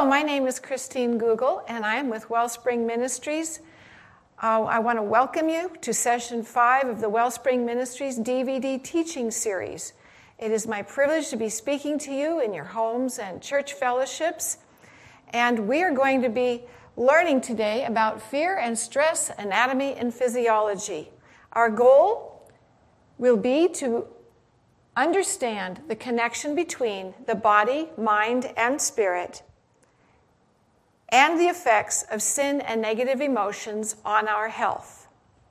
Hello, my name is Christine Google, and I am with Wellspring Ministries. I want to welcome you to Session 5 of the Wellspring Ministries DVD teaching series. It is my privilege to be speaking to you in your homes and church fellowships, and we are going to be learning today about fear and stress anatomy and physiology. Our goal will be to understand the connection between the body, mind, and spirit, and the effects of sin and negative emotions on our health.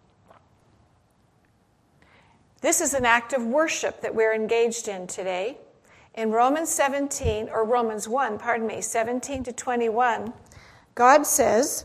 This is an act of worship that we're engaged in today. In Romans 1, 17 to 21, God says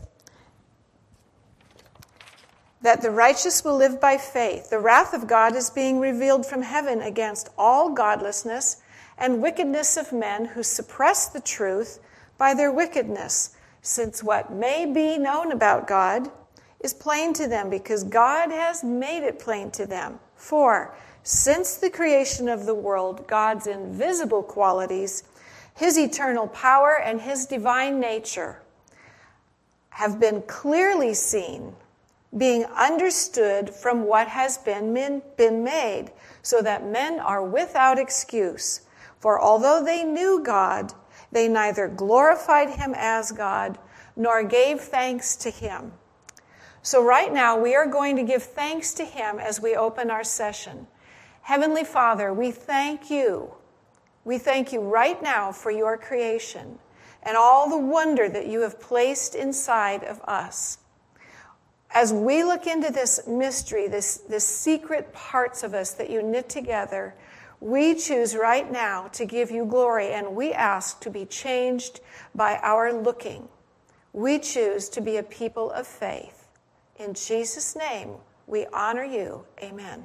that the righteous will live by faith. The wrath of God is being revealed from heaven against all godlessness and wickedness of men who suppress the truth by their wickedness, since what may be known about God is plain to them, because God has made it plain to them. For since the creation of the world, God's invisible qualities, his eternal power and his divine nature have been clearly seen, being understood from what has been made, so that men are without excuse. For although they knew God, they neither glorified him as God nor gave thanks to him. So right now we are going to give thanks to him as we open our session. Heavenly Father, we thank you. We thank you right now for your creation and all the wonder that you have placed inside of us. As we look into this mystery, this secret parts of us that you knit together, we choose right now to give you glory, and we ask to be changed by our looking. We choose to be a people of faith. In Jesus' name, we honor you. Amen.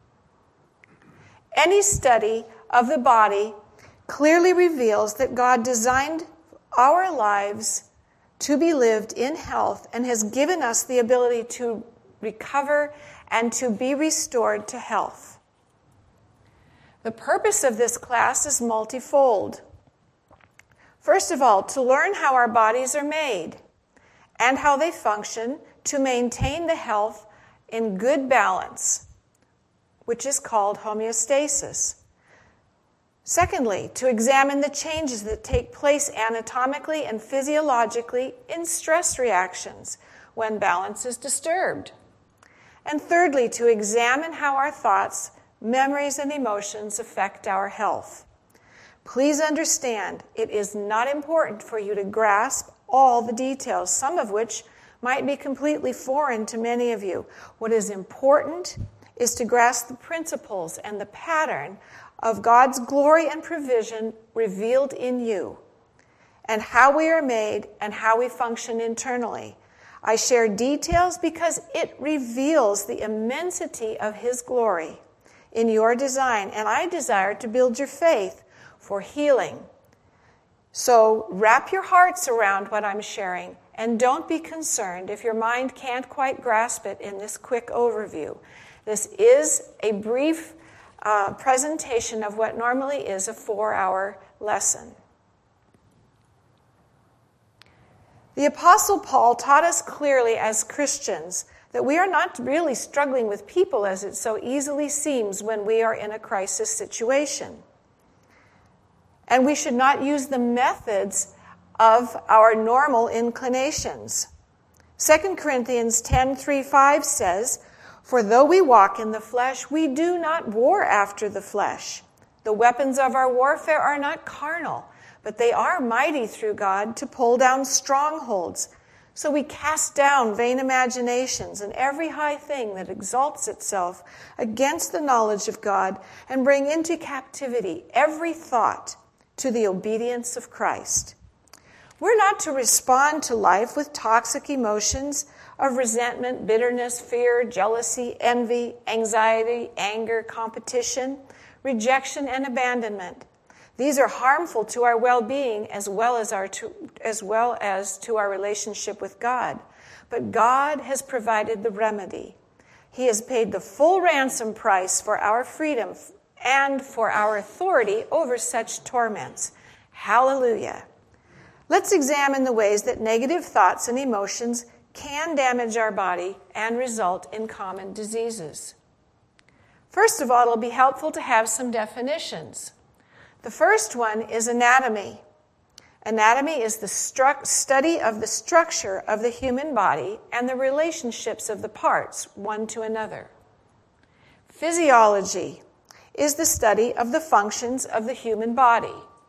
Any study of the body clearly reveals that God designed our lives to be lived in health and has given us the ability to recover and to be restored to health. The purpose of this class is multifold. First of all, to learn how our bodies are made and how they function to maintain the health in good balance, which is called homeostasis. Secondly, to examine the changes that take place anatomically and physiologically in stress reactions when balance is disturbed. And thirdly, to examine how our thoughts, memories, and emotions affect our health. Please understand, it is not important for you to grasp all the details, some of which might be completely foreign to many of you. What is important is to grasp the principles and the pattern of God's glory and provision revealed in you, and how we are made and how we function internally. I share details because it reveals the immensity of his glory in your design, and I desire to build your faith for healing. So wrap your hearts around what I'm sharing, and don't be concerned if your mind can't quite grasp it in this quick overview. This is a brief presentation of what normally is a 4-hour lesson. The Apostle Paul taught us clearly as Christians that we are not really struggling with people as it so easily seems when we are in a crisis situation. And we should not use the methods of our normal inclinations. 2 Corinthians 10:3-5 says, "For though we walk in the flesh, we do not war after the flesh. The weapons of our warfare are not carnal, but they are mighty through God to pull down strongholds. So we cast down vain imaginations and every high thing that exalts itself against the knowledge of God, and bring into captivity every thought to the obedience of Christ." We're not to respond to life with toxic emotions of resentment, bitterness, fear, jealousy, envy, anxiety, anger, competition, rejection, and abandonment. These are harmful to our well-being as well as to our relationship with God. But God has provided the remedy. He has paid the full ransom price for our freedom and for our authority over such torments. Hallelujah. Let's examine the ways that negative thoughts and emotions can damage our body and result in common diseases. First of all, it'll be helpful to have some definitions. The first one is anatomy. Anatomy is the study of the structure of the human body and the relationships of the parts one to another. Physiology is the study of the functions of the human body.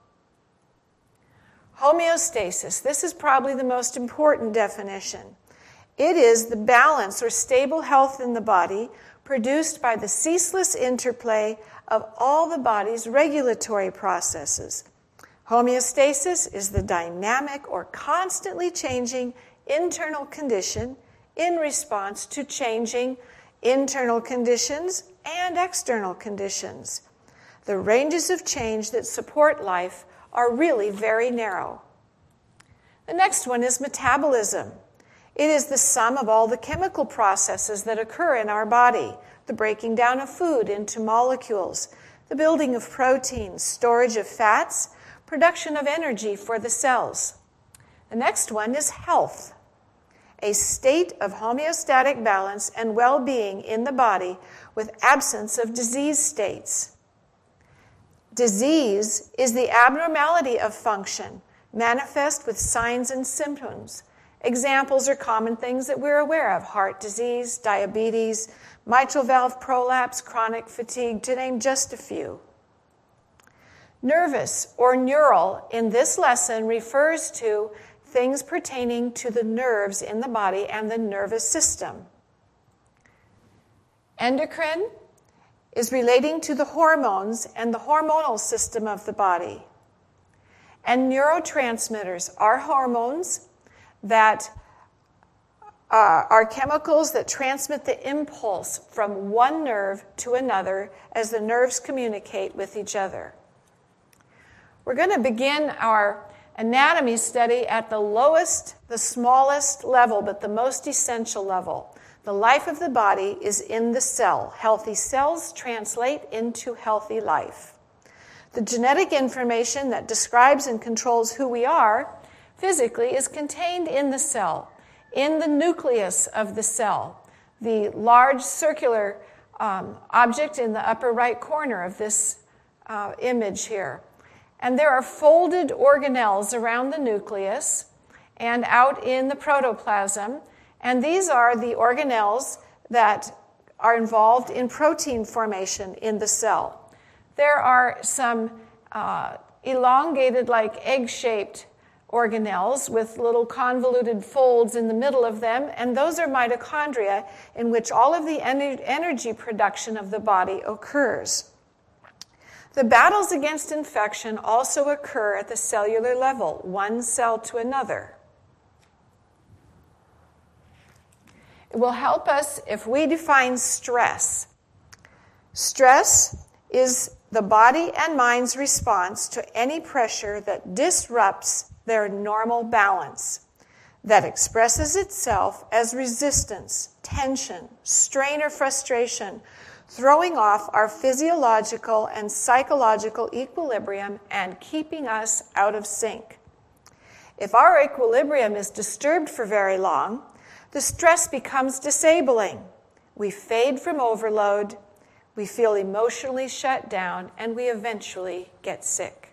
Homeostasis, this is probably the most important definition. It is the balance or stable health in the body produced by the ceaseless interplay of all the body's regulatory processes. Homeostasis is the dynamic or constantly changing internal condition in response to changing internal conditions and external conditions. The ranges of change that support life are really very narrow. The next one is metabolism. It is the sum of all the chemical processes that occur in our body, the breaking down of food into molecules, the building of proteins, storage of fats, production of energy for the cells. The next one is health, a state of homeostatic balance and well-being in the body with absence of disease states. Disease is the abnormality of function, manifest with signs and symptoms. Examples are common things that we're aware of: heart disease, diabetes, mitral valve prolapse, chronic fatigue, to name just a few. Nervous or neural in this lesson refers to things pertaining to the nerves in the body and the nervous system. Endocrine is relating to the hormones and the hormonal system of the body. And neurotransmitters are hormones that are chemicals that transmit the impulse from one nerve to another as the nerves communicate with each other. We're going to begin our anatomy study at the lowest, the smallest level, but the most essential level. The life of the body is in the cell. Healthy cells translate into healthy life. The genetic information that describes and controls who we are physically is contained in the cell, in the nucleus of the cell, the large circular object in the upper right corner of this image here. And there are folded organelles around the nucleus and out in the protoplasm. And these are the organelles that are involved in protein formation in the cell. There are some elongated, like egg-shaped organelles with little convoluted folds in the middle of them, and those are mitochondria in which all of the energy production of the body occurs. The battles against infection also occur at the cellular level, one cell to another. It will help us if we define stress. Stress is the body and mind's response to any pressure that disrupts their normal balance, that expresses itself as resistance, tension, strain, or frustration, throwing off our physiological and psychological equilibrium and keeping us out of sync. If our equilibrium is disturbed for very long, the stress becomes disabling. We fade from overload, we feel emotionally shut down, and we eventually get sick.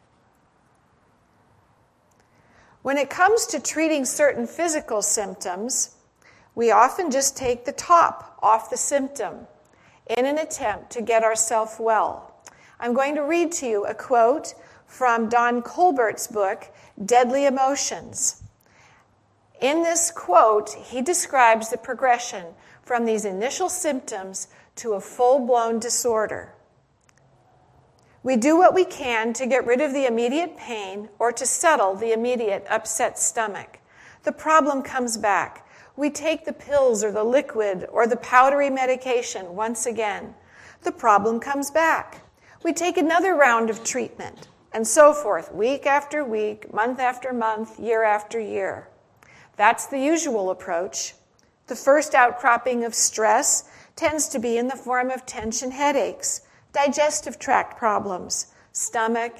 When it comes to treating certain physical symptoms, we often just take the top off the symptom in an attempt to get ourselves well. I'm going to read to you a quote from Don Colbert's book, Deadly Emotions. In this quote, he describes the progression from these initial symptoms to a full-blown disorder. We do what we can to get rid of the immediate pain or to settle the immediate upset stomach. The problem comes back. We take the pills or the liquid or the powdery medication once again. The problem comes back. We take another round of treatment, and so forth, week after week, month after month, year after year. That's the usual approach. The first outcropping of stress tends to be in the form of tension headaches, digestive tract problems, stomach,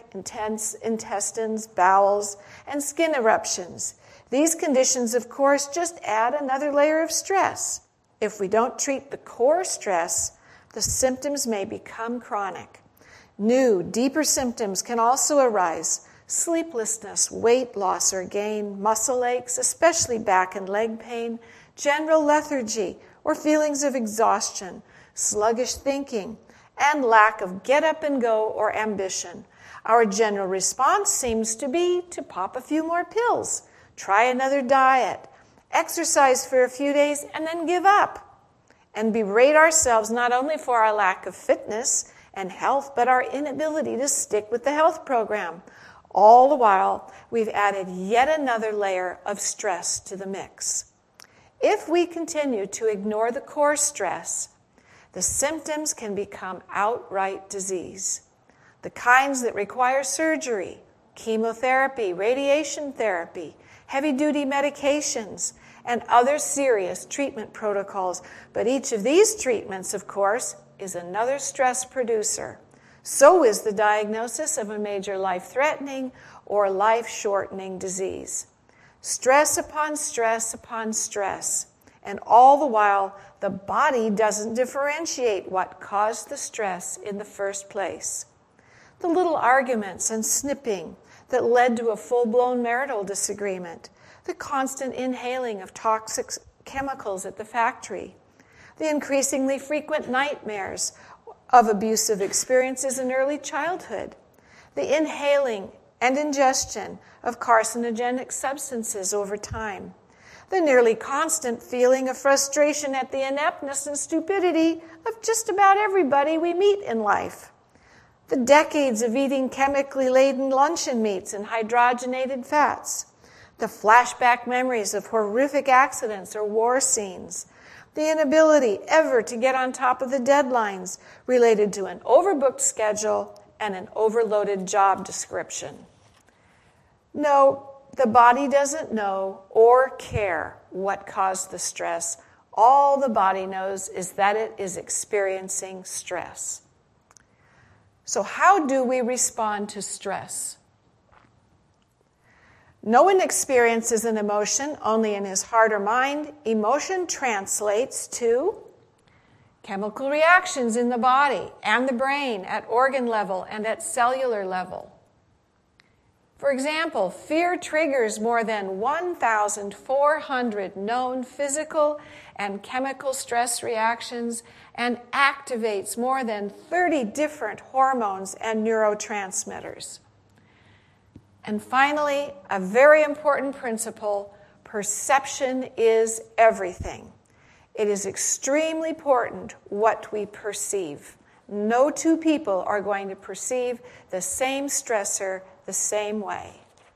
intestines, bowels, and skin eruptions. These conditions, of course, just add another layer of stress. If we don't treat the core stress, the symptoms may become chronic. New, deeper symptoms can also arise: sleeplessness, weight loss or gain, muscle aches, especially back and leg pain, general lethargy or feelings of exhaustion, sluggish thinking, and lack of get up and go or ambition. Our general response seems to be to pop a few more pills, try another diet, exercise for a few days, and then give up, and berate ourselves not only for our lack of fitness and health, but our inability to stick with the health program. All the while, we've added yet another layer of stress to the mix. If we continue to ignore the core stress, the symptoms can become outright disease. The kinds that require surgery, chemotherapy, radiation therapy, heavy-duty medications, and other serious treatment protocols. But each of these treatments, of course, is another stress producer. So is the diagnosis of a major life-threatening or life-shortening disease. Stress upon stress upon stress. And all the while, the body doesn't differentiate what caused the stress in the first place. The little arguments and snipping that led to a full-blown marital disagreement, the constant inhaling of toxic chemicals at the factory, the increasingly frequent nightmares of abusive experiences in early childhood, the inhaling and ingestion of carcinogenic substances over time, the nearly constant feeling of frustration at the ineptness and stupidity of just about everybody we meet in life, the decades of eating chemically laden luncheon meats and hydrogenated fats, the flashback memories of horrific accidents or war scenes, the inability ever to get on top of the deadlines related to an overbooked schedule and an overloaded job description. No, the body doesn't know or care what caused the stress. All the body knows is that it is experiencing stress. So how do we respond to stress? No one experiences an emotion only in his heart or mind. Emotion translates to chemical reactions in the body and the brain at organ level and at cellular level. For example, fear triggers more than 1,400 known physical and chemical stress reactions and activates more than 30 different hormones and neurotransmitters. And finally, a very important principle: perception is everything. It is extremely important what we perceive. No two people are going to perceive the same stressor the same way.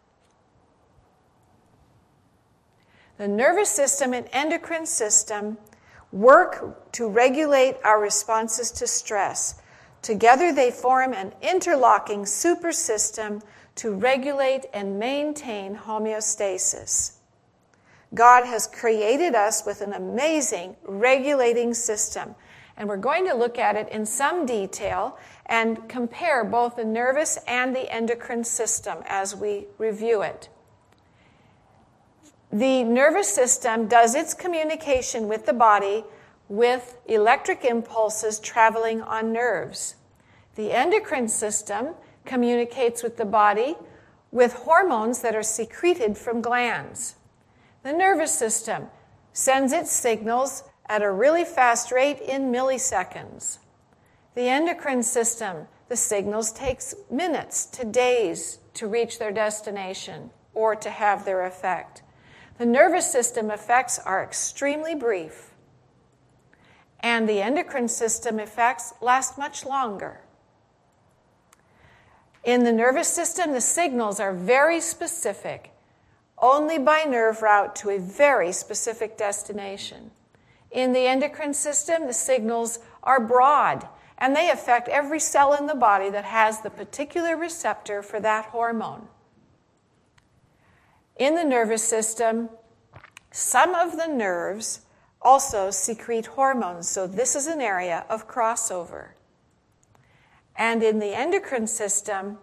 The nervous system and endocrine system work to regulate our responses to stress. Together they form an interlocking super system to regulate and maintain homeostasis. God has created us with an amazing regulating system, and we're going to look at it in some detail and compare both the nervous and the endocrine system as we review it. The nervous system does its communication with the body with electric impulses traveling on nerves. The endocrine system communicates with the body with hormones that are secreted from glands. The nervous system sends its signals at a really fast rate in milliseconds. The endocrine system, the signals takes minutes to days to reach their destination or to have their effect. The nervous system effects are extremely brief, and the endocrine system effects last much longer. In the nervous system, the signals are very specific, only by nerve route to a very specific destination. In the endocrine system, the signals are broad, and they affect every cell in the body that has the particular receptor for that hormone. In the nervous system, some of the nerves also secrete hormones, so this is an area of crossover. And in the endocrine system,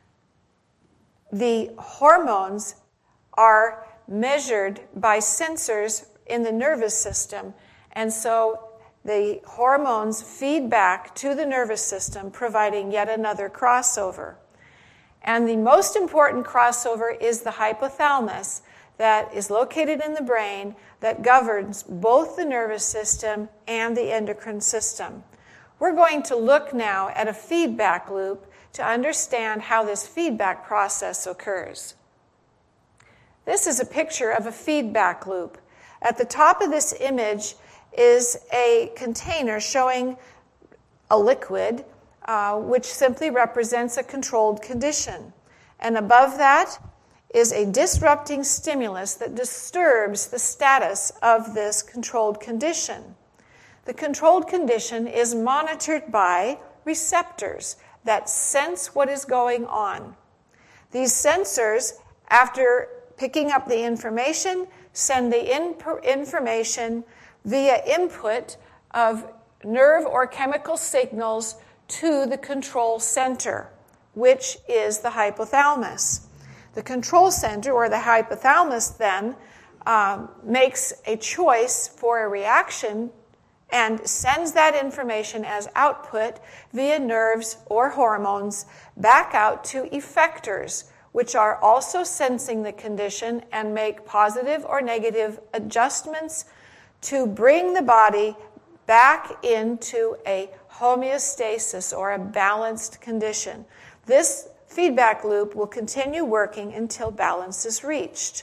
the hormones are measured by sensors in the nervous system. And so the hormones feed back to the nervous system, providing yet another crossover. And the most important crossover is the hypothalamus that is located in the brain that governs both the nervous system and the endocrine system. We're going to look now at a feedback loop to understand how this feedback process occurs. This is a picture of a feedback loop. At the top of this image is a container showing a liquid, which simply represents a controlled condition. And above that is a disrupting stimulus that disturbs the status of this controlled condition. The controlled condition is monitored by receptors that sense what is going on. These sensors, after picking up the information, send the information via input of nerve or chemical signals to the control center, which is the hypothalamus. The control center, or the hypothalamus, then makes a choice for a reaction and sends that information as output via nerves or hormones back out to effectors, which are also sensing the condition and make positive or negative adjustments to bring the body back into a homeostasis or a balanced condition. This feedback loop will continue working until balance is reached.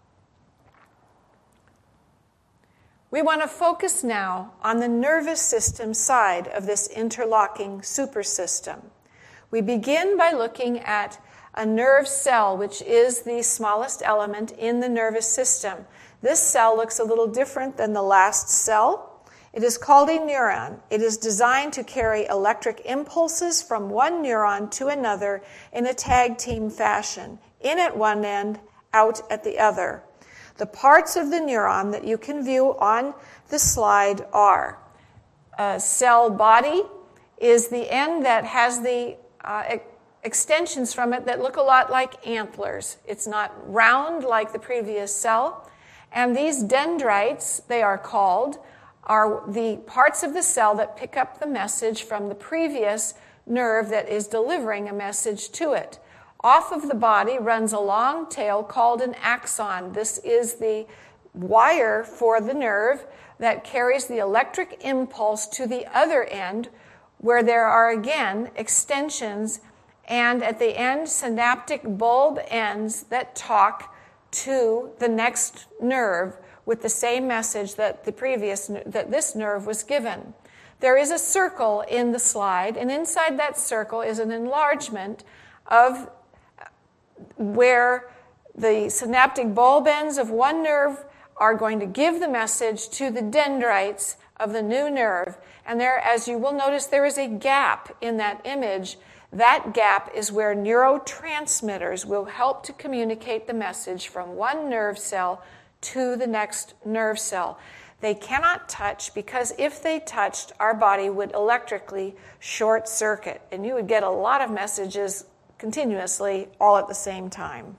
We want to focus now on the nervous system side of this interlocking supersystem. We begin by looking at a nerve cell, which is the smallest element in the nervous system. This cell looks a little different than the last cell. It is called a neuron. It is designed to carry electric impulses from one neuron to another in a tag team fashion, in at one end, out at the other. The parts of the neuron that you can view on the slide are cell body is the end that has the extensions from it that look a lot like antlers. It's not round like the previous cell. And these dendrites, they are called, are the parts of the cell that pick up the message from the previous nerve that is delivering a message to it. Off of the body runs a long tail called an axon. This is the wire for the nerve that carries the electric impulse to the other end, where there are again extensions, and at the end synaptic bulb ends that talk to the next nerve with the same message that this nerve was given. There is a circle in the slide, and inside that circle is an enlargement of where the synaptic bulb ends of one nerve are going to give the message to the dendrites of the new nerve. And there, as you will notice, there is a gap in that image. That gap is where neurotransmitters will help to communicate the message from one nerve cell to the next nerve cell. They cannot touch, because if they touched, our body would electrically short circuit, and you would get a lot of messages continuously all at the same time.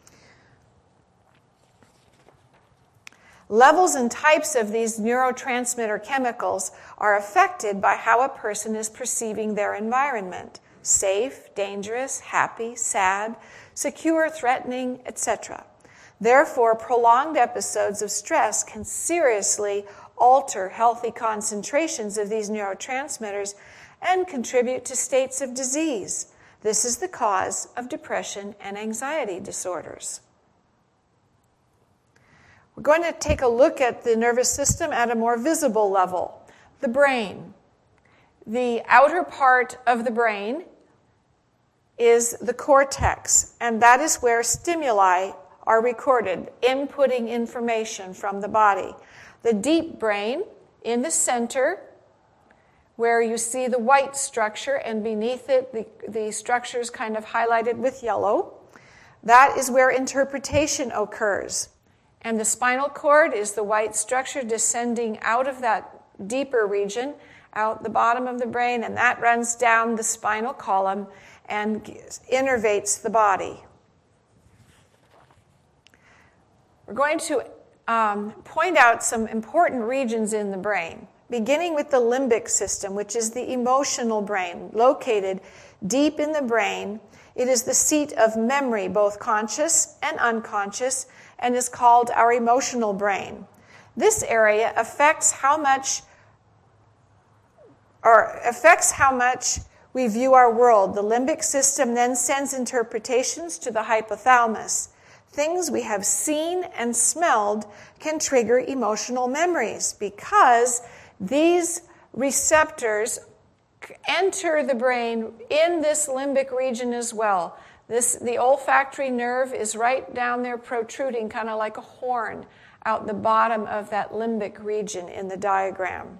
Levels and types of these neurotransmitter chemicals are affected by how a person is perceiving their environment: safe, dangerous, happy, sad, secure, threatening, etc. Therefore, prolonged episodes of stress can seriously alter healthy concentrations of these neurotransmitters and contribute to states of disease. This is the cause of depression and anxiety disorders. We're going to take a look at the nervous system at a more visible level. The brain. The outer part of the brain is the cortex, and that is where stimuli are recorded, inputting information from the body. The deep brain in the center, where you see the white structure, and beneath it the structures kind of highlighted with yellow. That is where interpretation occurs. And the spinal cord is the white structure descending out of that deeper region out the bottom of the brain, and that runs down the spinal column and innervates the body. We're going to point out some important regions in the brain, beginning with the limbic system, which is the emotional brain, located deep in the brain. It is the seat of memory, both conscious and unconscious, and is called our emotional brain. This area affects how much we view our world. The limbic system then sends interpretations to the hypothalamus. Things we have seen and smelled can trigger emotional memories because these receptors enter the brain in this limbic region as well. The olfactory nerve is right down there protruding, kind of like a horn, out the bottom of that limbic region in the diagram.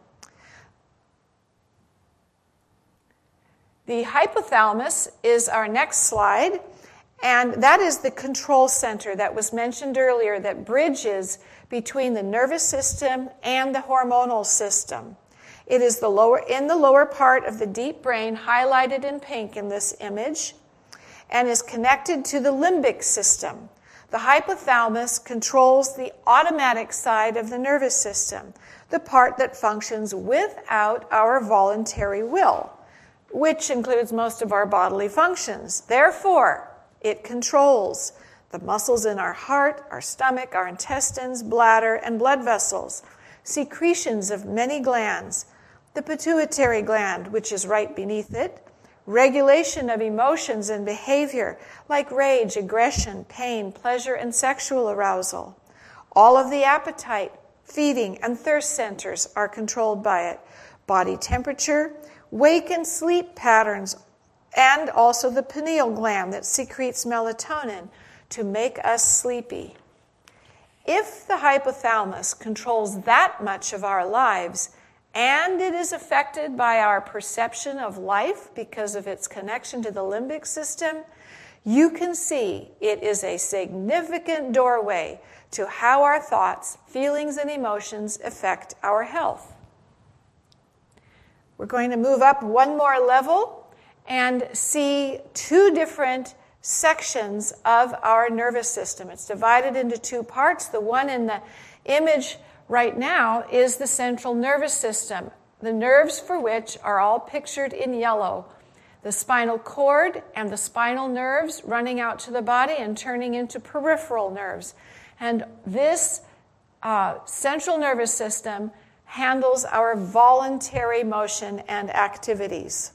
The hypothalamus is our next slide, and that is the control center that was mentioned earlier that bridges between the nervous system and the hormonal system. It is in the lower part of the deep brain, highlighted in pink in this image, and is connected to the limbic system. The hypothalamus controls the automatic side of the nervous system, the part that functions without our voluntary will, which includes most of our bodily functions. Therefore, it controls the muscles in our heart, our stomach, our intestines, bladder, and blood vessels, secretions of many glands, the pituitary gland, which is right beneath it, regulation of emotions and behavior like rage, aggression, pain, pleasure, and sexual arousal. All of the appetite, feeding, and thirst centers are controlled by it. Body temperature, wake and sleep patterns, and also the pineal gland that secretes melatonin to make us sleepy. If the hypothalamus controls that much of our lives, and it is affected by our perception of life because of its connection to the limbic system, you can see it is a significant doorway to how our thoughts, feelings, and emotions affect our health. We're going to move up one more level and see two different sections of our nervous system. It's divided into two parts. The one in the image right now is the central nervous system, the nerves for which are all pictured in yellow. The spinal cord and the spinal nerves running out to the body and turning into peripheral nerves. And this central nervous system handles our voluntary motion and activities.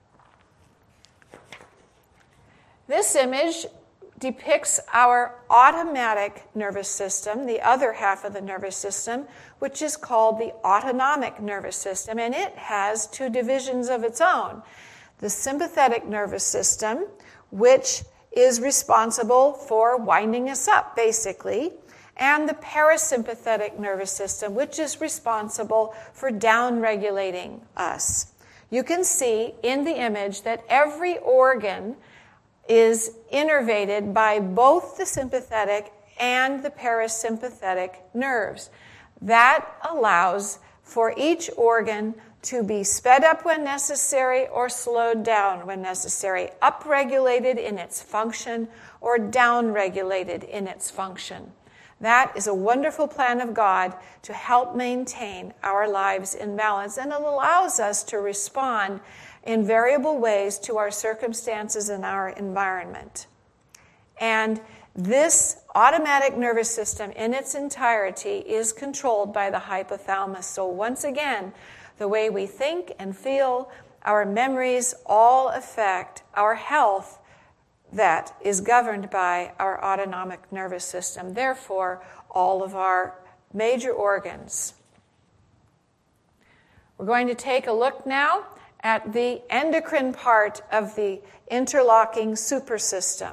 This image depicts our automatic nervous system, the other half of the nervous system, which is called the autonomic nervous system, and it has two divisions of its own. The sympathetic nervous system, which is responsible for winding us up, basically, and the parasympathetic nervous system, which is responsible for down-regulating us. You can see in the image that every organ is innervated by both the sympathetic and the parasympathetic nerves. That allows for each organ to be sped up when necessary or slowed down when necessary, upregulated in its function or downregulated in its function. That is a wonderful plan of God to help maintain our lives in balance, and it allows us to respond in variable ways to our circumstances and our environment. And this automatic nervous system in its entirety is controlled by the hypothalamus. So once again, the way we think and feel, our memories all affect our health that is governed by our autonomic nervous system. Therefore, all of our major organs. We're going to take a look now at the endocrine part of the interlocking supersystem.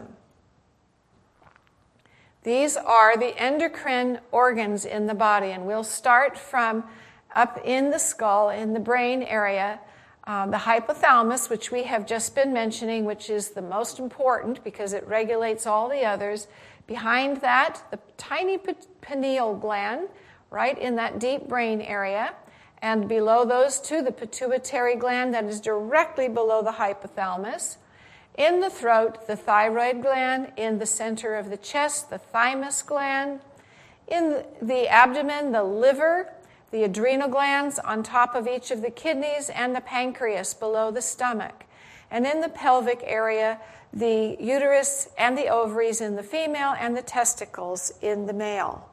These are the endocrine organs in the body, and we'll start from up in the skull, in the brain area, the hypothalamus, which we have just been mentioning, which is the most important because it regulates all the others. Behind that, the tiny pineal gland, right in that deep brain area. And below those two, the pituitary gland that is directly below the hypothalamus. In the throat, the thyroid gland. In the center of the chest, the thymus gland. In the abdomen, the liver, the adrenal glands on top of each of the kidneys, and the pancreas below the stomach. And in the pelvic area, the uterus and the ovaries in the female and the testicles in the male.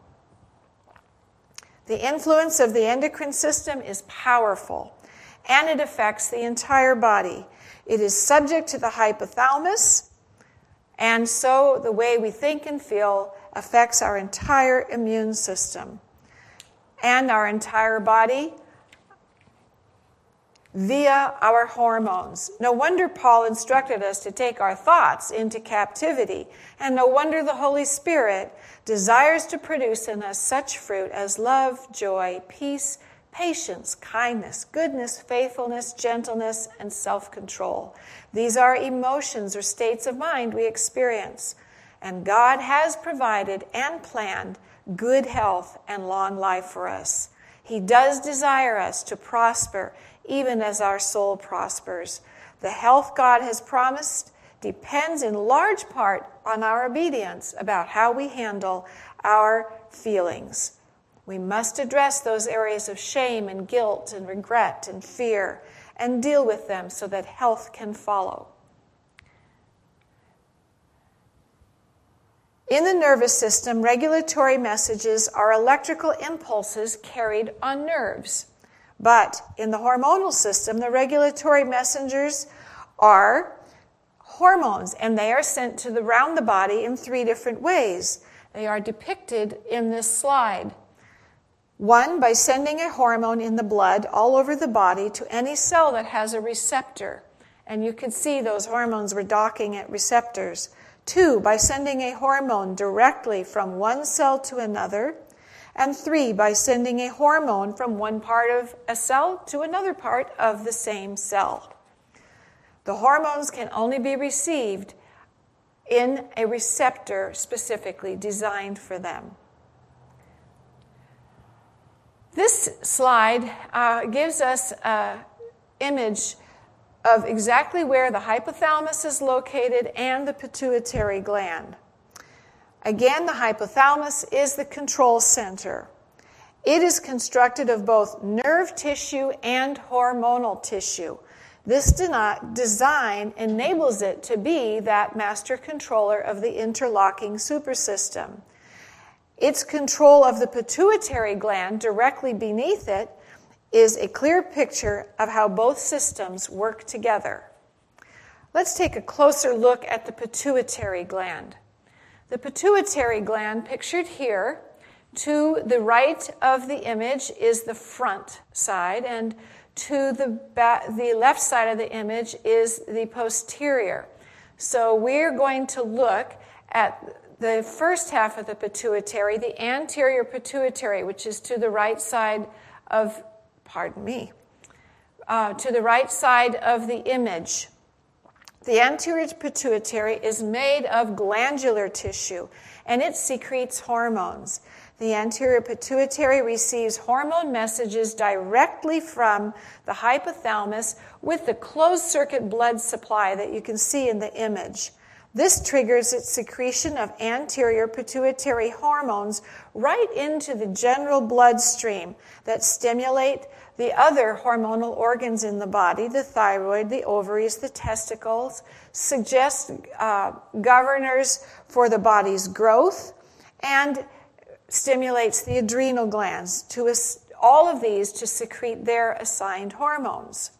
The influence of the endocrine system is powerful, and it affects the entire body. It is subject to the hypothalamus, and so the way we think and feel affects our entire immune system and our entire body via our hormones. No wonder Paul instructed us to take our thoughts into captivity, and no wonder the Holy Spirit desires to produce in us such fruit as love, joy, peace, patience, kindness, goodness, faithfulness, gentleness, and self-control. These are emotions or states of mind we experience, and God has provided and planned good health and long life for us. He does desire us to prosper even as our soul prospers. The health God has promised depends in large part on our obedience about how we handle our feelings. We must address those areas of shame and guilt and regret and fear and deal with them so that health can follow. In the nervous system, regulatory messages are electrical impulses carried on nerves. But in the hormonal system, the regulatory messengers are hormones, and they are sent around the body in 3 different ways. They are depicted in this slide. 1, by sending a hormone in the blood all over the body to any cell that has a receptor. And you can see those hormones were docking at receptors. 2, by sending a hormone directly from one cell to another. And 3, by sending a hormone from one part of a cell to another part of the same cell. The hormones can only be received in a receptor specifically designed for them. This slide gives us an image of exactly where the hypothalamus is located and the pituitary gland. Again, the hypothalamus is the control center. It is constructed of both nerve tissue and hormonal tissue. This design enables it to be that master controller of the interlocking supersystem. Its control of the pituitary gland directly beneath it is a clear picture of how both systems work together. Let's take a closer look at the pituitary gland. The pituitary gland, pictured here, to the right of the image is the front side, and to the left side of the image is the posterior. So we're going to look at the first half of the pituitary, the anterior pituitary, which is to the right side of, to the right side of the image. The anterior pituitary is made of glandular tissue, and it secretes hormones. The anterior pituitary receives hormone messages directly from the hypothalamus with the closed-circuit blood supply that you can see in the image. This triggers its secretion of anterior pituitary hormones right into the general bloodstream that stimulate the other hormonal organs in the body, the thyroid, the ovaries, the testicles, suggest governors for the body's growth, and stimulates the adrenal glands, all of these to secrete their assigned hormones.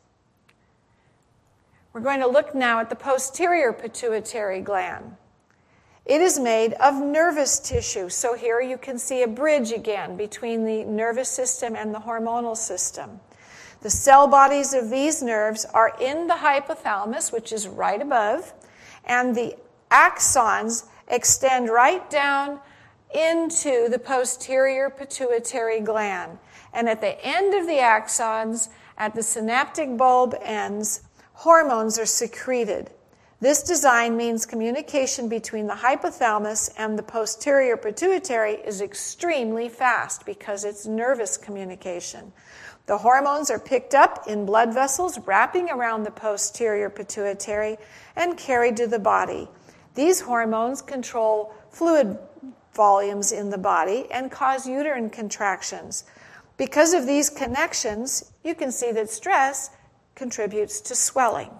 We're going to look now at the posterior pituitary gland. It is made of nervous tissue. So here you can see a bridge again between the nervous system and the hormonal system. The cell bodies of these nerves are in the hypothalamus, which is right above, and the axons extend right down into the posterior pituitary gland. And at the end of the axons, at the synaptic bulb ends, hormones are secreted. This design means communication between the hypothalamus and the posterior pituitary is extremely fast because it's nervous communication. The hormones are picked up in blood vessels wrapping around the posterior pituitary and carried to the body. These hormones control fluid volumes in the body and cause uterine contractions. Because of these connections, you can see that stress contributes to swelling.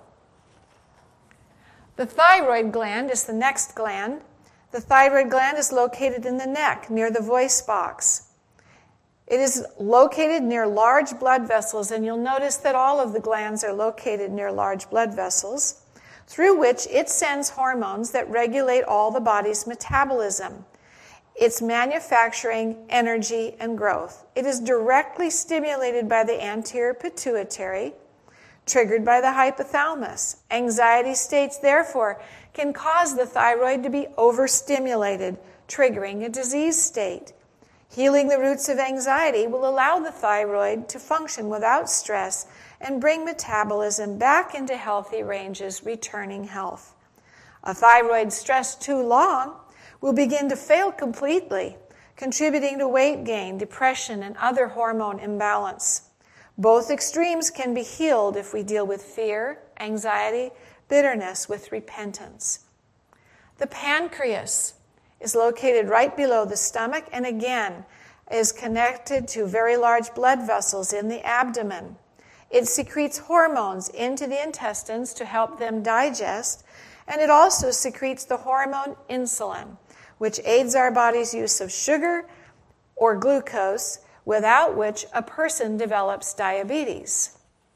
The thyroid gland is the next gland. The thyroid gland is located in the neck, near the voice box. It is located near large blood vessels, and you'll notice that all of the glands are located near large blood vessels, through which it sends hormones that regulate all the body's metabolism. It's manufacturing energy and growth. It is directly stimulated by the anterior pituitary, triggered by the hypothalamus. Anxiety states, therefore, can cause the thyroid to be overstimulated, triggering a disease state. Healing the roots of anxiety will allow the thyroid to function without stress and bring metabolism back into healthy ranges, returning health. A thyroid stressed too long will begin to fail completely, contributing to weight gain, depression, and other hormone imbalance. Both extremes can be healed if we deal with fear, anxiety, bitterness with repentance. The pancreas is located right below the stomach and again is connected to very large blood vessels in the abdomen. It secretes hormones into the intestines to help them digest, and it also secretes the hormone insulin, which aids our body's use of sugar or glucose, without which a person develops diabetes.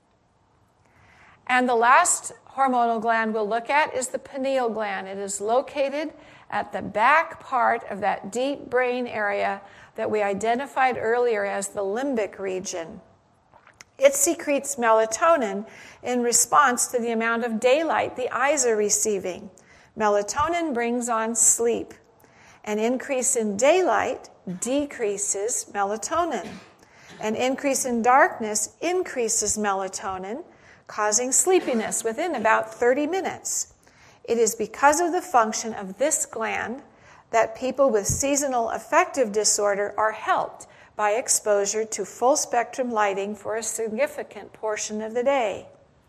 And the last hormonal gland we'll look at is the pineal gland. It is located at the back part of that deep brain area that we identified earlier as the limbic region. It secretes melatonin in response to the amount of daylight the eyes are receiving. Melatonin brings on sleep. An increase in daylight decreases melatonin. An increase in darkness increases melatonin, causing sleepiness within about 30 minutes. It is because of the function of this gland that people with seasonal affective disorder are helped by exposure to full-spectrum lighting for a significant portion of the day.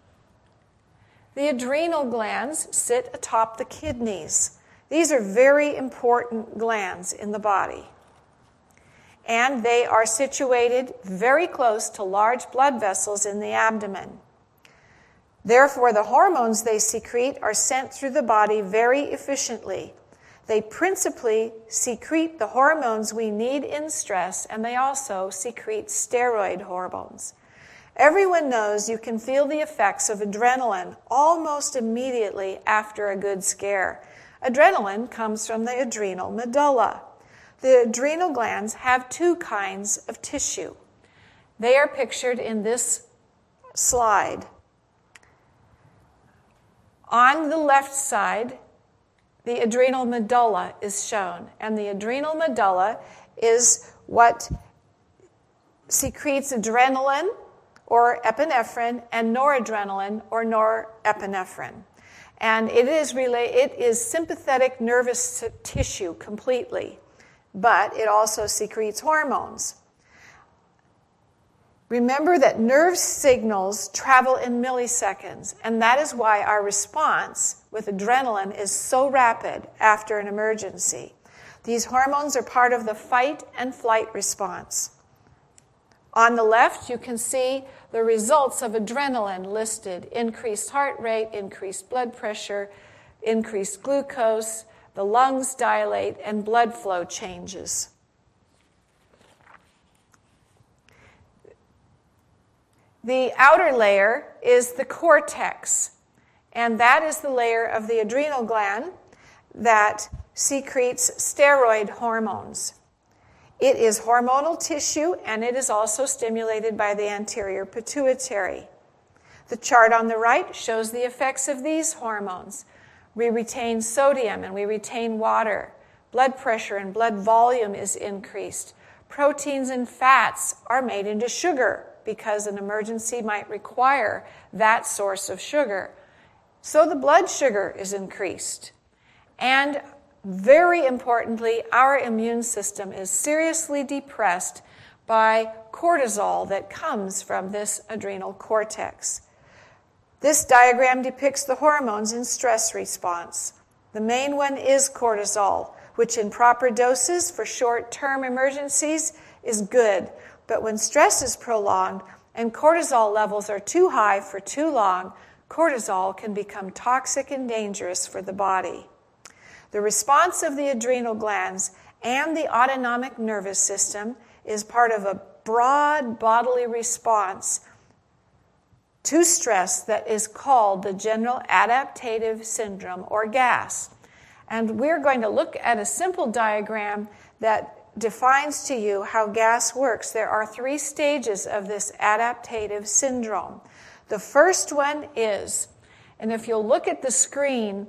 The adrenal glands sit atop the kidneys. These are very important glands in the body. And they are situated very close to large blood vessels in the abdomen. Therefore, the hormones they secrete are sent through the body very efficiently. They principally secrete the hormones we need in stress, and they also secrete steroid hormones. Everyone knows you can feel the effects of adrenaline almost immediately after a good scare. Adrenaline comes from the adrenal medulla. The adrenal glands have two kinds of tissue. They are pictured in this slide. On the left side, the adrenal medulla is shown, and the adrenal medulla is what secretes adrenaline or epinephrine and noradrenaline or norepinephrine. And it is sympathetic nervous tissue completely, but it also secretes hormones. Remember that nerve signals travel in milliseconds, and that is why our response with adrenaline is so rapid after an emergency. These hormones are part of the fight and flight response. On the left, you can see the results of adrenaline listed: increased heart rate, increased blood pressure, increased glucose, the lungs dilate, and blood flow changes. The outer layer is the cortex, and that is the layer of the adrenal gland that secretes steroid hormones. It is hormonal tissue, and it is also stimulated by the anterior pituitary. The chart on the right shows the effects of these hormones. We retain sodium and we retain water. Blood pressure and blood volume is increased. Proteins and fats are made into sugar because an emergency might require that source of sugar. So the blood sugar is increased. And very importantly, our immune system is seriously depressed by cortisol that comes from this adrenal cortex. This diagram depicts the hormones in stress response. The main one is cortisol, which in proper doses for short-term emergencies is good. But when stress is prolonged and cortisol levels are too high for too long, cortisol can become toxic and dangerous for the body. The response of the adrenal glands and the autonomic nervous system is part of a broad bodily response to stress that is called the General Adaptive Syndrome, or GAS. And we're going to look at a simple diagram that defines to you how GAS works. There are 3 stages of this adaptive syndrome. The first one is, and if you'll look at the screen,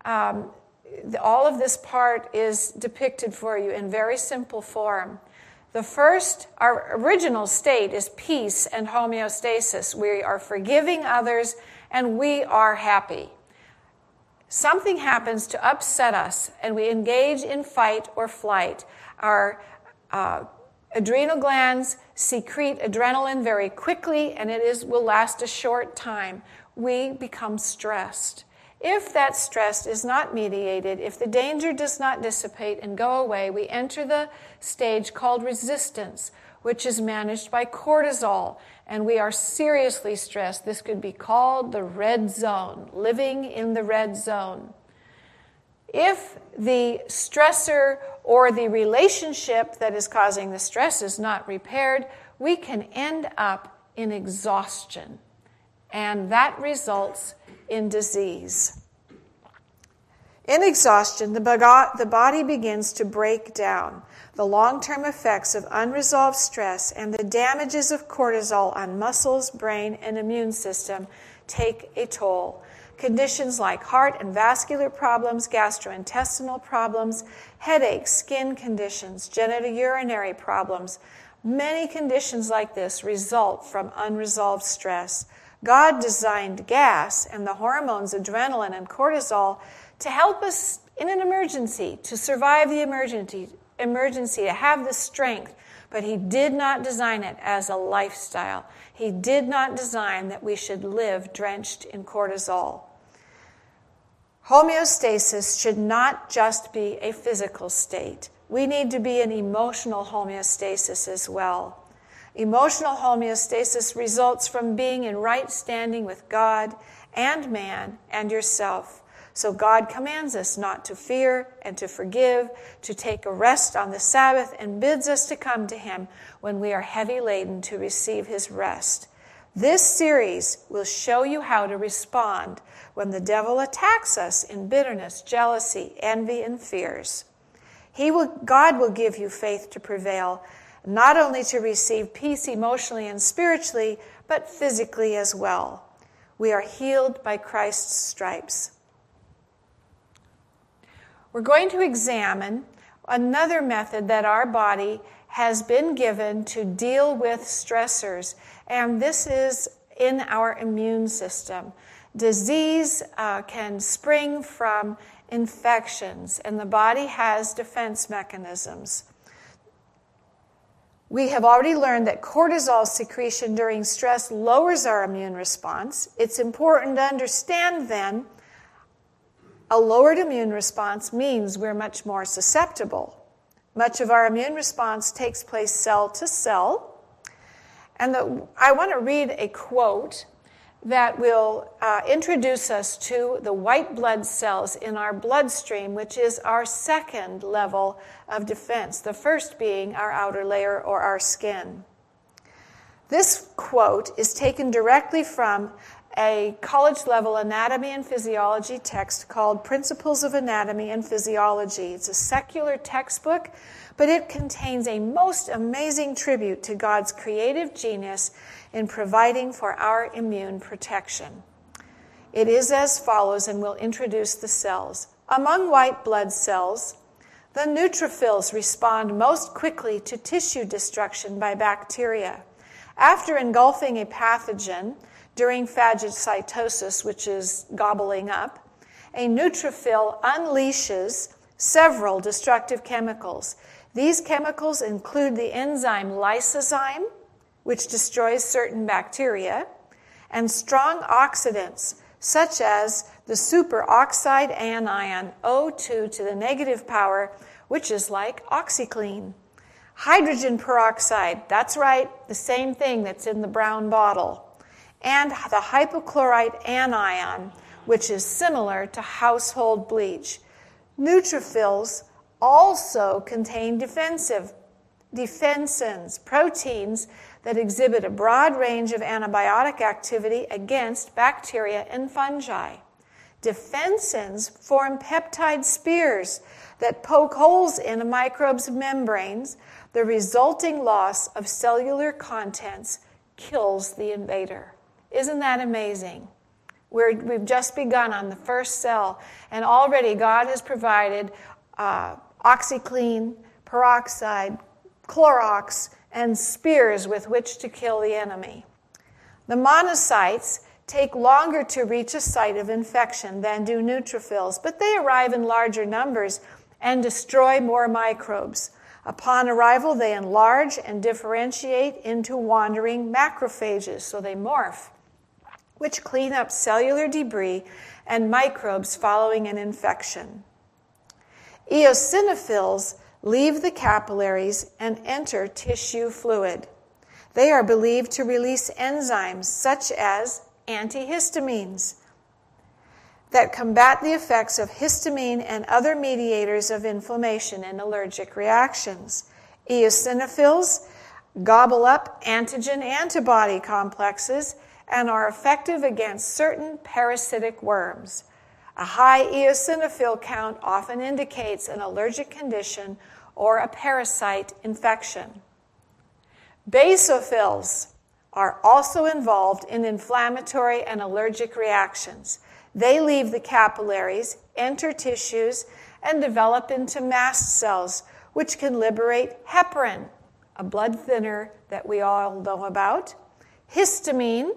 all of this part is depicted for you in very simple form. The first, our original state, is peace and homeostasis. We are forgiving others and we are happy. Something happens to upset us and we engage in fight or flight. Our adrenal glands secrete adrenaline very quickly and will last a short time. We become stressed. If that stress is not mediated, if the danger does not dissipate and go away, we enter the stage called resistance, which is managed by cortisol, and we are seriously stressed. This could be called the red zone, living in the red zone. If the stressor or the relationship that is causing the stress is not repaired, we can end up in exhaustion, and that results in disease. In exhaustion, the body begins to break down. The long-term effects of unresolved stress and the damages of cortisol on muscles, brain, and immune system take a toll. Conditions like heart and vascular problems, gastrointestinal problems, headaches, skin conditions, genitourinary problems, many conditions like this result from unresolved stress. God designed GAS and the hormones adrenaline and cortisol to help us in an emergency, to survive the emergency, to have the strength. But He did not design it as a lifestyle. He did not design that we should live drenched in cortisol. Homeostasis should not just be a physical state. We need to be in emotional homeostasis as well. Emotional homeostasis results from being in right standing with God and man and yourself. So God commands us not to fear and to forgive, to take a rest on the Sabbath, and bids us to come to Him when we are heavy laden to receive His rest. This series will show you how to respond when the devil attacks us in bitterness, jealousy, envy, and fears. God will give you faith to prevail, not only to receive peace emotionally and spiritually, but physically as well. We are healed by Christ's stripes. We're going to examine another method that our body has been given to deal with stressors, and this is in our immune system. Disease can spring from infections, and the body has defense mechanisms. We have already learned that cortisol secretion during stress lowers our immune response. It's important to understand then a lowered immune response means we're much more susceptible. Much of our immune response takes place cell to cell. And I want to read a quote that will introduce us to the white blood cells in our bloodstream, which is our second level of defense, the first being our outer layer or our skin. This quote is taken directly from a college-level anatomy and physiology text called Principles of Anatomy and Physiology. It's a secular textbook, but it contains a most amazing tribute to God's creative genius in providing for our immune protection. It is as follows, and we'll introduce the cells. Among white blood cells, the neutrophils respond most quickly to tissue destruction by bacteria. After engulfing a pathogen during phagocytosis, which is gobbling up, a neutrophil unleashes several destructive chemicals. These chemicals include the enzyme lysozyme, which destroys certain bacteria, and strong oxidants, such as the superoxide anion O2 to the negative power, which is like OxyClean. Hydrogen peroxide, that's right, the same thing that's in the brown bottle. And the hypochlorite anion, which is similar to household bleach. Neutrophils also contain defensins, proteins that exhibit a broad range of antibiotic activity against bacteria and fungi. Defensins form peptide spears that poke holes in a microbe's membranes. The resulting loss of cellular contents kills the invader. Isn't that amazing? We've just begun on the first cell, and already God has provided OxyClean, peroxide, Clorox, and spears with which to kill the enemy. The monocytes take longer to reach a site of infection than do neutrophils, but they arrive in larger numbers and destroy more microbes. Upon arrival, they enlarge and differentiate into wandering macrophages, so they morph, which clean up cellular debris and microbes following an infection. Eosinophils leave the capillaries and enter tissue fluid. They are believed to release enzymes such as antihistamines that combat the effects of histamine and other mediators of inflammation and allergic reactions. Eosinophils gobble up antigen-antibody complexes and are effective against certain parasitic worms. A high eosinophil count often indicates an allergic condition or a parasite infection. Basophils are also involved in inflammatory and allergic reactions. They leave the capillaries, enter tissues, and develop into mast cells, which can liberate heparin, a blood thinner that we all know about, histamine,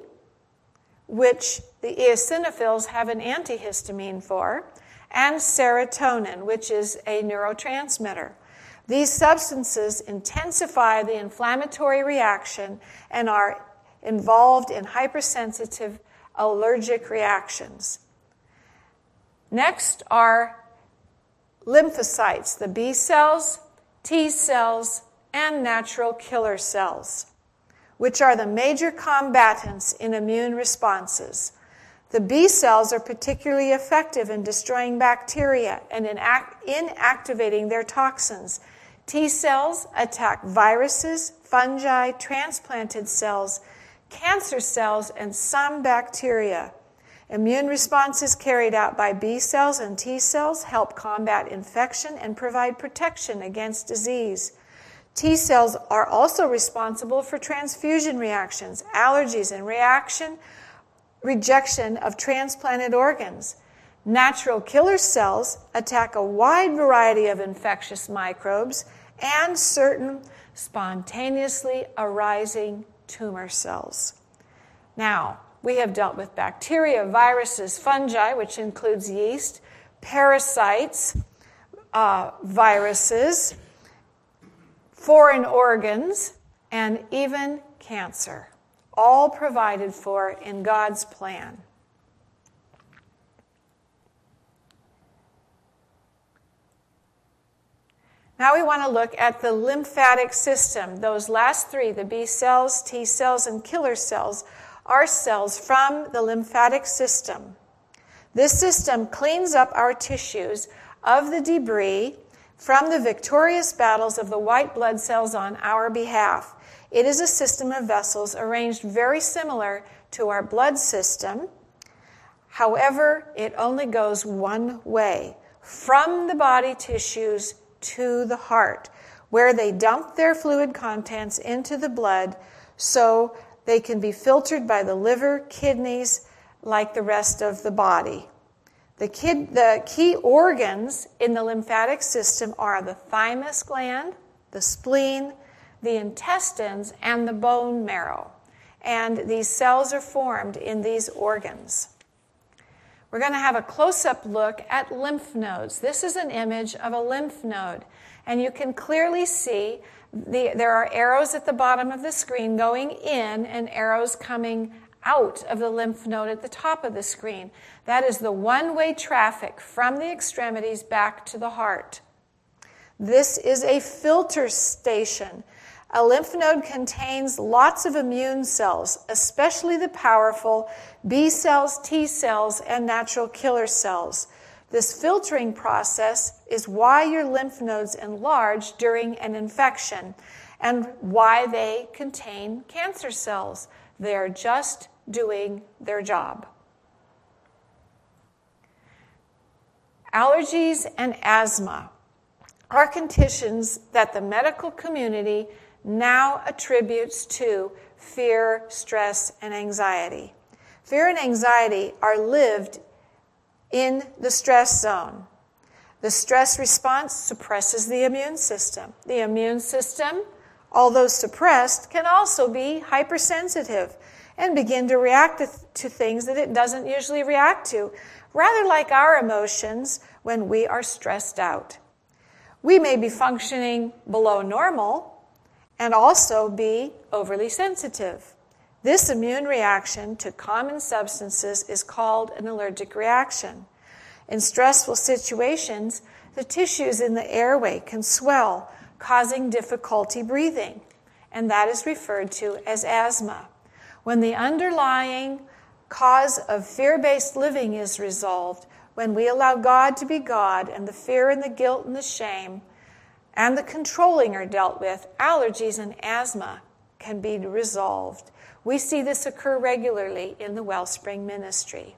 which the eosinophils have an antihistamine for, and serotonin, which is a neurotransmitter. These substances intensify the inflammatory reaction and are involved in hypersensitive allergic reactions. Next are lymphocytes, the B cells, T cells, and natural killer cells, which are the major combatants in immune responses. The B cells are particularly effective in destroying bacteria and in inactivating their toxins. T cells attack viruses, fungi, transplanted cells, cancer cells, and some bacteria. Immune responses carried out by B cells and T cells help combat infection and provide protection against disease. T cells are also responsible for transfusion reactions, allergies, and rejection of transplanted organs. Natural killer cells attack a wide variety of infectious microbes and certain spontaneously arising tumor cells. Now, we have dealt with bacteria, viruses, fungi, which includes yeast, parasites, viruses, foreign organs, and even cancer, all provided for in God's plan. Now we want to look at the lymphatic system. Those last three, the B cells, T cells, and killer cells, are cells from the lymphatic system. This system cleans up our tissues of the debris from the victorious battles of the white blood cells on our behalf. It is a system of vessels arranged very similar to our blood system. However, it only goes one way, from the body tissues to the heart, where they dump their fluid contents into the blood so they can be filtered by the liver, kidneys, like the rest of the body. The key organs in the lymphatic system are the thymus gland, the spleen, the intestines, and the bone marrow. And these cells are formed in these organs. We're going to have a close-up look at lymph nodes. This is an image of a lymph node. And you can clearly see there are arrows at the bottom of the screen going in and arrows coming out of the lymph node at the top of the screen. That is the one-way traffic from the extremities back to the heart. This is a filter station. A lymph node contains lots of immune cells, especially the powerful B cells, T cells, and natural killer cells. This filtering process is why your lymph nodes enlarge during an infection and why they contain cancer cells. They are just doing their job. Allergies and asthma are conditions that the medical community now attributes to fear, stress, and anxiety. Fear and anxiety are lived in the stress zone. The stress response suppresses the immune system. The immune system, although suppressed, can also be hypersensitive and begin to react to things that it doesn't usually react to, rather like our emotions when we are stressed out. We may be functioning below normal and also be overly sensitive. This immune reaction to common substances is called an allergic reaction. In stressful situations, the tissues in the airway can swell, causing difficulty breathing, and that is referred to as asthma. When the underlying cause of fear-based living is resolved, when we allow God to be God and the fear and the guilt and the shame and the controlling are dealt with, allergies and asthma can be resolved. We see this occur regularly in the Wellspring Ministry.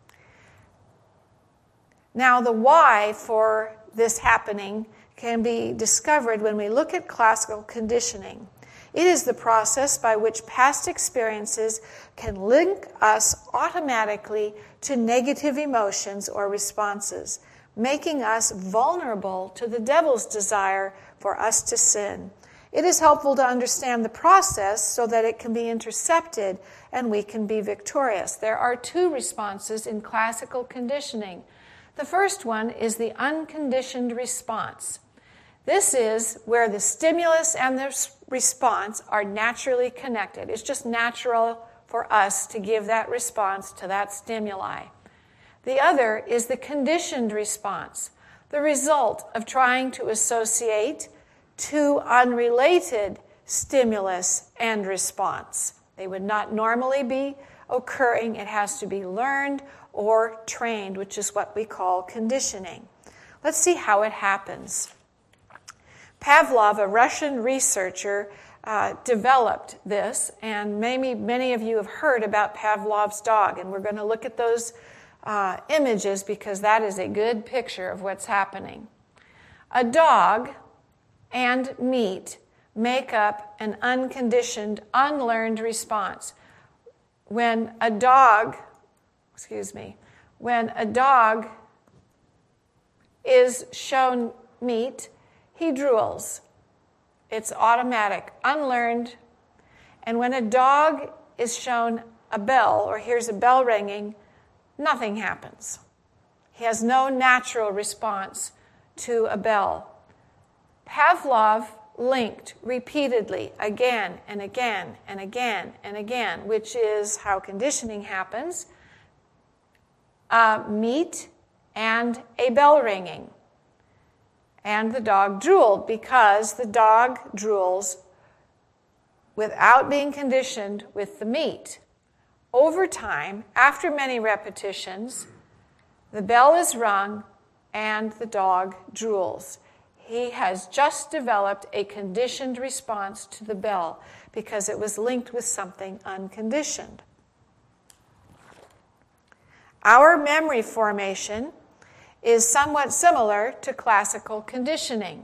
Now, the why for this happening can be discovered when we look at classical conditioning. It is the process by which past experiences can link us automatically to negative emotions or responses, making us vulnerable to the devil's desire for us to sin. It is helpful to understand the process so that it can be intercepted and we can be victorious. There are two responses in classical conditioning. The first one is the unconditioned response. This is where the stimulus and the response are naturally connected. It's just natural for us to give that response to that stimuli. The other is the conditioned response, the result of trying to associate two unrelated stimulus and response. They would not normally be occurring. It has to be learned or trained, which is what we call conditioning. Let's see how it happens. Pavlov, a Russian researcher, developed this, and maybe many of you have heard about Pavlov's dog, and we're going to look at those images because that is a good picture of what's happening. A dog and meat make up an unconditioned, unlearned response. When a dog is shown meat, he drools. It's automatic, unlearned. And when a dog is shown a bell or hears a bell ringing, nothing happens. He has no natural response to a bell. Pavlov linked repeatedly again and again and again and again, which is how conditioning happens, meat and a bell ringing. And the dog drooled because the dog drools without being conditioned with the meat. Over time, after many repetitions, the bell is rung and the dog drools. He has just developed a conditioned response to the bell because it was linked with something unconditioned. Our memory formation is somewhat similar to classical conditioning.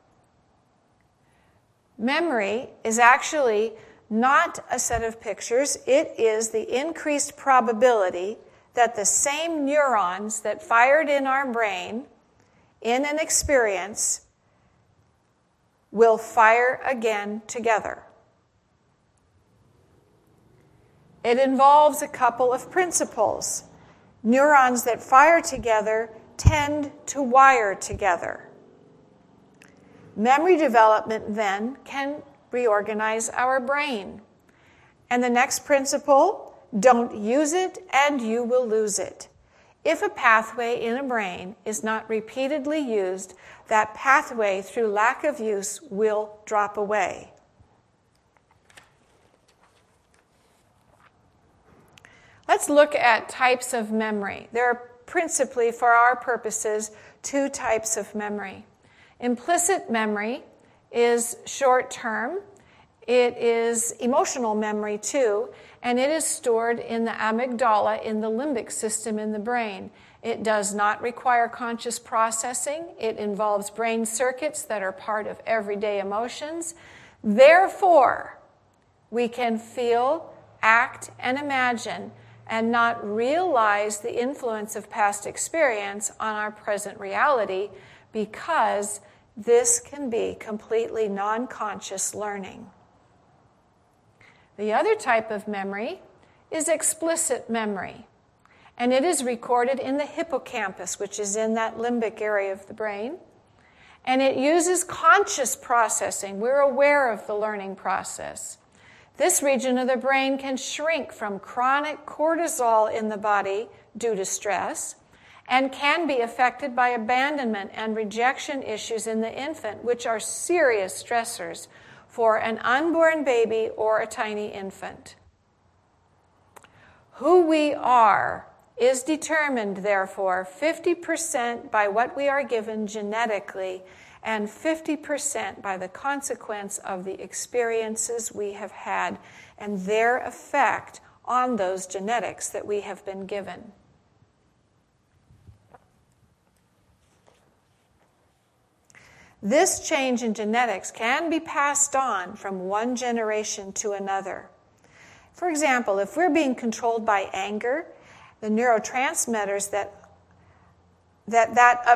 Memory is actually not a set of pictures. It is the increased probability that the same neurons that fired in our brain in an experience will fire again together. It involves a couple of principles. Neurons that fire together tend to wire together. Memory development then can reorganize our brain. And the next principle, don't use it and you will lose it. If a pathway in a brain is not repeatedly used, that pathway through lack of use will drop away. Let's look at types of memory. There are principally, for our purposes, two types of memory. Implicit memory is short-term. It is emotional memory too, and it is stored in the amygdala in the limbic system in the brain. It does not require conscious processing. It involves brain circuits that are part of everyday emotions. Therefore, we can feel, act, and imagine and not realize the influence of past experience on our present reality because this can be completely non-conscious learning. The other type of memory is explicit memory, and it is recorded in the hippocampus, which is in that limbic area of the brain, and it uses conscious processing. We're aware of the learning process. This region of the brain can shrink from chronic cortisol in the body due to stress and can be affected by abandonment and rejection issues in the infant, which are serious stressors for an unborn baby or a tiny infant. Who we are is determined, therefore, 50% by what we are given genetically and 50% by the consequence of the experiences we have had and their effect on those genetics that we have been given. This change in genetics can be passed on from one generation to another. For example, if we're being controlled by anger, the neurotransmitters that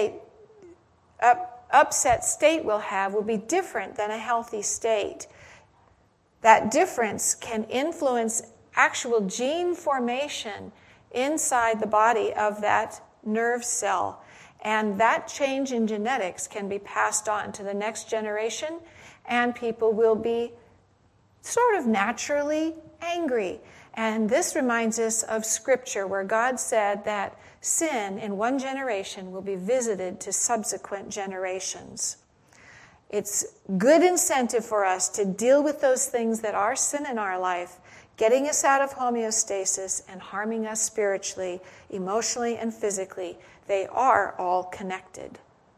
upset state will have will be different than a healthy state. That difference can influence actual gene formation inside the body of that nerve cell. And that change in genetics can be passed on to the next generation, and people will be sort of naturally angry. And this reminds us of Scripture, where God said that sin in one generation will be visited to subsequent generations. It's good incentive for us to deal with those things that are sin in our life, getting us out of homeostasis and harming us spiritually, emotionally, and physically. They are all connected.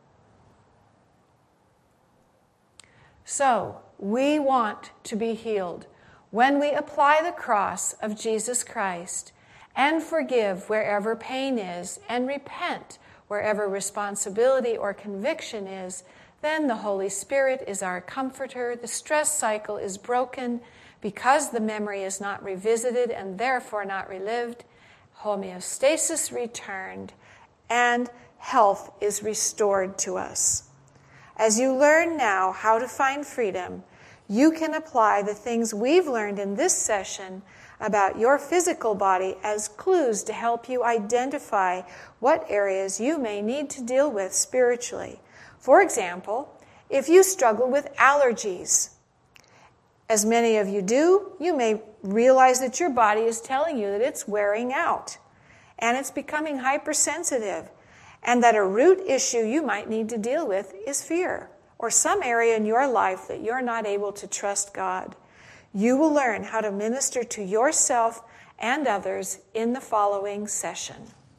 So, we want to be healed when we apply the cross of Jesus Christ and forgive wherever pain is and repent wherever responsibility or conviction is. Then the Holy Spirit is our comforter. The stress cycle is broken because the memory is not revisited and therefore not relived. Homeostasis returned, and health is restored to us. As you learn now how to find freedom, you can apply the things we've learned in this session about your physical body as clues to help you identify what areas you may need to deal with spiritually. For example, if you struggle with allergies, as many of you do, you may realize that your body is telling you that it's wearing out and it's becoming hypersensitive, and that a root issue you might need to deal with is fear, or some area in your life that you're not able to trust God. You will learn how to minister to yourself and others in the following session.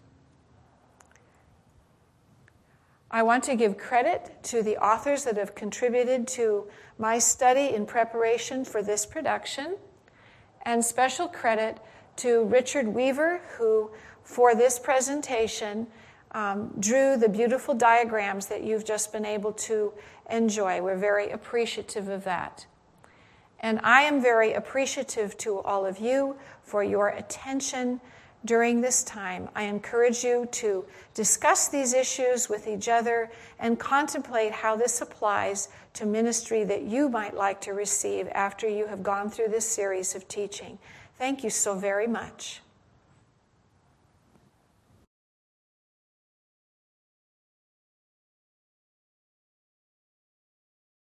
I want to give credit to the authors that have contributed to my study in preparation for this production, and special credit to Richard Weaver, who, for this presentation, drew the beautiful diagrams that you've just been able to enjoy. We're very appreciative of that. And I am very appreciative to all of you for your attention during this time. I encourage you to discuss these issues with each other and contemplate how this applies to ministry that you might like to receive after you have gone through this series of teaching. Thank you so very much.